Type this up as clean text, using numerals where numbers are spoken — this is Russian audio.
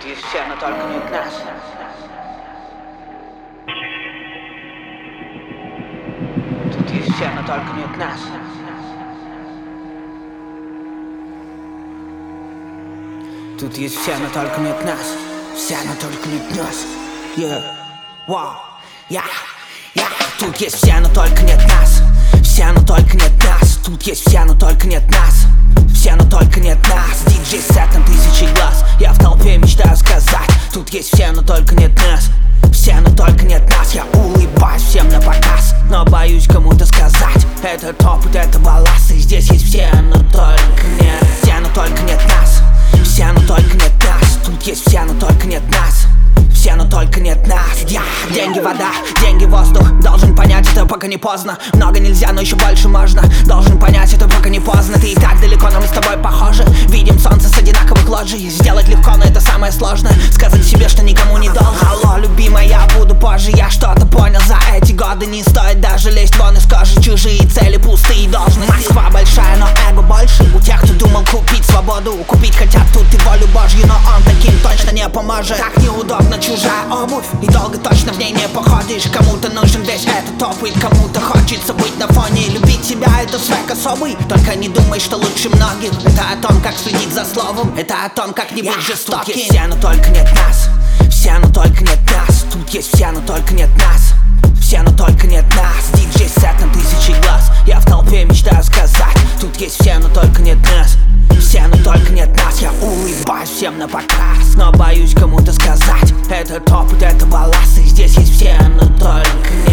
Тут есть все, но только не от нас. Тут есть все, но только не от нас. Тут есть все, но только не от нас. Все, но только не от нас. Wow. Тут есть все, но только не от нас. Все, но только не от нас. Тут есть все, но только не от нас. Все, но только не от нас. Диджей-сет на 1000 глаз. Я в толпе мечтаю сказать. Тут есть все, но только не от нас. Все, но только не от нас. Я улыбаюсь всем на показ, но боюсь кому-то сказать. Это опыт, это балласт. И здесь есть все, но только не. Все, но только не от нас. Все, но только не от нас. Тут есть все, но только не от нас. Все, но только не от нас. Деньги, вода, деньги, воздух. Должен понять это, пока не поздно. Много нельзя, но еще больше можно. Должен понять это, пока не поздно. Ты и так далеко, но мы с тобой похожи. Видим солнце с одинаковых лоджий. Сделать легко, но это самое сложное. Сказать себе, что никому не должен. Алло, любимая, я буду позже. Я что-то понял за эти годы. Не стоит даже лезть вон из кожи. Чужие цели, пустые должности. Москва большая, но эго больше. У тех, кто думал купить свободу. Купить хотят тут и волю Божью, но он таким точно не поможет. Так неудобно чужая обувь, и долго точно в ней не походишь. Кому-то нужен весь этот опыт, кому-то хочется быть на фоне. Любить себя — это свек особый. Только не думай, что лучше многих. Это о том, как следить за словом. Это о том, как не быть жестоким. Тут есть все, но только не от нас. Все, но только не от нас. Тут есть все, но только не от нас. Все, но только не от нас. Диджей-сет на 1000 глаз. Я в толпе мечтаю сказать. Тут есть все, но только не от нас. Все, но только не от нас. Я улыбаюсь всем на показ, но боюсь кому-то сказать. Этот опыт, это балласт. И здесь есть все, но только не.